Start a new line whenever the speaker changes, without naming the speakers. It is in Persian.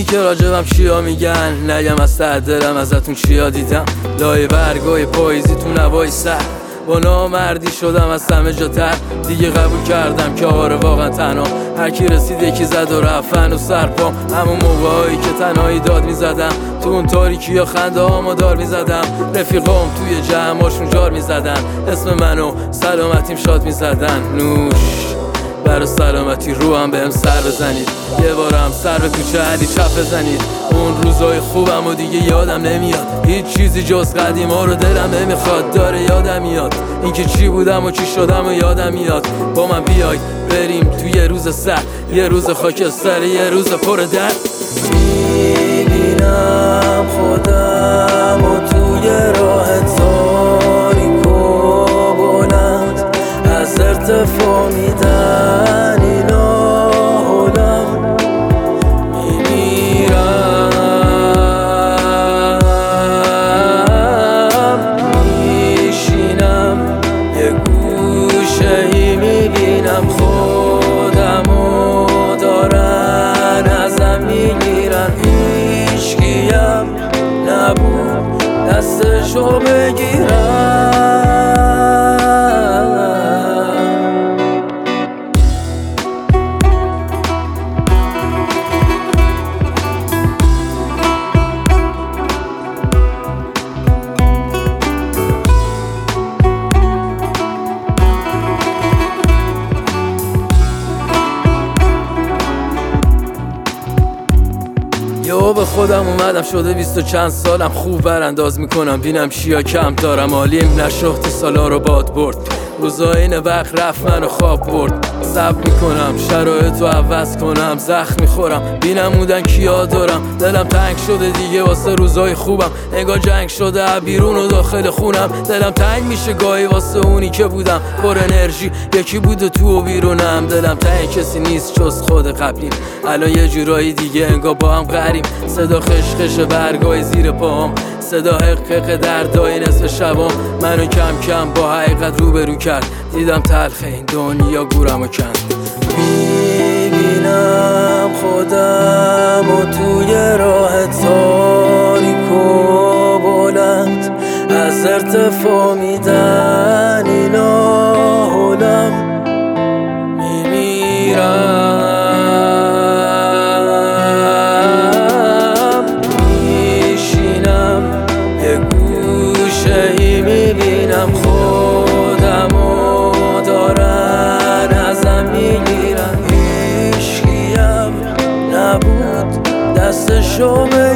که راجبم چیا میگن، نگم از ته دلم ازتون چیا دیدم. لای برگای پاییزی تو نوای سر با نامردی شدم از همه جا تر. دیگه قبول کردم که آره واقعا تنها، هر کی رسید یکی زد و رفتن و سرپام. همون موقعایی که تنهایی داد میزدم، تو اون تاریکی یا خنده هامو دار میزدم. رفیقام توی جمعاشون جار میزدن، اسم منو سلامتیم شاد میزدن. نوش برا سلامتی رو هم بهم سر بزنید، یه بارم سر به کوچه علی چپ بزنید. اون روزای خوبم و دیگه یادم نمیاد، هیچ چیزی جز قدیما رو دلم نمیخواد. داره یادم میاد اینکه چی بودم و چی شدم و یادم میاد. با من بیاید بریم توی یه روز سر، یه روز خاکستر، یه روز پر درد.
میبینم خودم و توی راه تاریک و بلند، از ارتفاع میدن اینا حولم. میمیرم میشینم یه گوشه ای، میبینم خودم و دارن ازم میگیرن. هیچکیم نبود دستشو بگیرم.
یا به خودم اومدم شده 20 و چند سالم، خوب برانداز میکنم بینم چیا کم دارم. عالیم نشد سالا رو باد برد، روزای این وقت رفت منو خواب برد. صبر میکنم شرایطو عوض کنم، زخم میخورم بینم بودن کیا دارم. دلم تنگ شده دیگه واسه روزای خوبم، انگار جنگ شده بیرون و داخل خونم. دلم تنگ میشه گاهی واسه اونی که بودم پر انرژی، یکی بوده تو و بیرونم. دلم تنگ کسی نیست جز خود قبلیم، الان یه جورایی دیگه انگار با هم قریم. صدا خشخش برگای زیر پاهم، صدا حقق دردای نصف شبام. منو کم کم با حقیقت روبرو کرد، دیدم تلخ این دنیا گورمو کند.
میبینم خودم و توی راه تاریک و بلند، از ارتفاع میدن اینا حولم. میمیرم میشینم یه گوشه ای، میبینم خودم و دارن ازم میگیرن. هیچکیم نبود دستشو